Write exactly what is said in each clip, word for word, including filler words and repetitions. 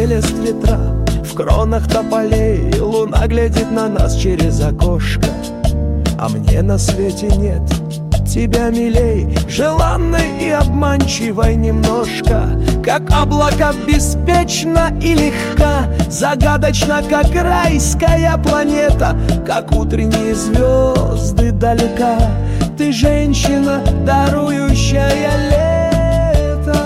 шелест ветра, в кронах тополей луна глядит на нас через окошко. А мне на свете нет тебя милей, желанной и обманчивой немножко. Как облака беспечна и легка, загадочна, как райская планета, как утренние звезды далека. Ты женщина, дарующая лето,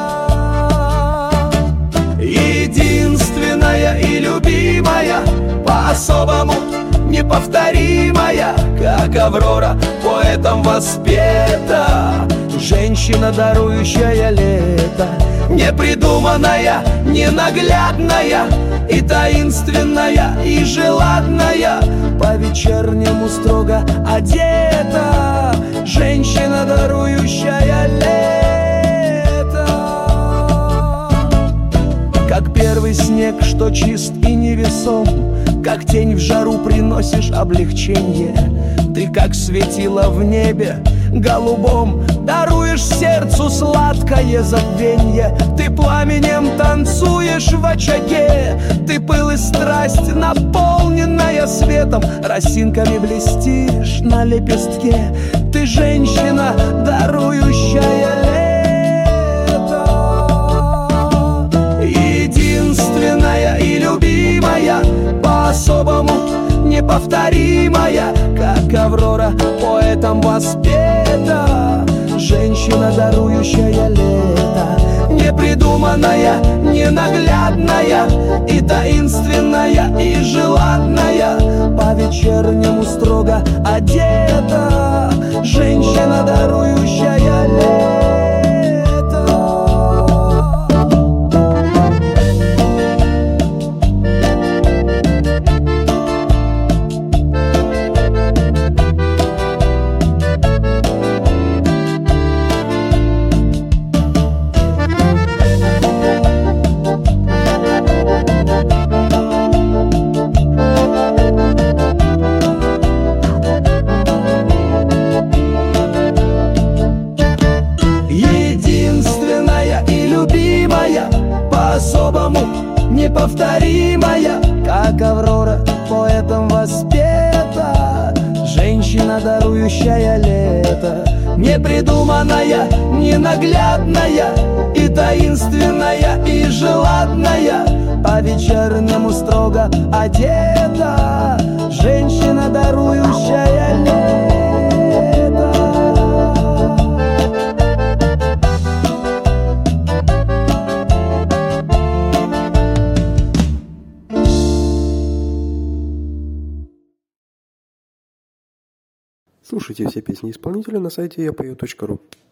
единственная и любимая, по-особому неповторимая, как Аврора, поэтом воспета. Женщина, дарующая лето, непридуманная, ненаглядная, и таинственная, и желанная, по-вечернему строго одета. Женщина, дарующая лето, как первый снег, что чист и невесом, как тень в жару приносишь облегчение. Ты как светило в небе голубом, даруешь сердцу сладкое забвенье. Ты пламенем танцуешь в очаге, ты пыл и страсть, наполненная светом, росинками блестишь на лепестке. Ты женщина, дарующая лето, единственная и любимая, по-особому неповторимая, как Аврора, поэтом воспета. Женщина, дарующая лето, непридуманная, ненаглядная, и таинственная, и желанная, по-вечернему строго одета. Женщина, дарующая лето. По-особому неповторимая, как Аврора, поэтом воспета. Женщина, дарующая лето, непридуманная, ненаглядная, и таинственная, и желанная, по-вечернему строго одета. Женщина, дарующая лето. Слушайте все песни исполнителя на сайте я пою точка ру.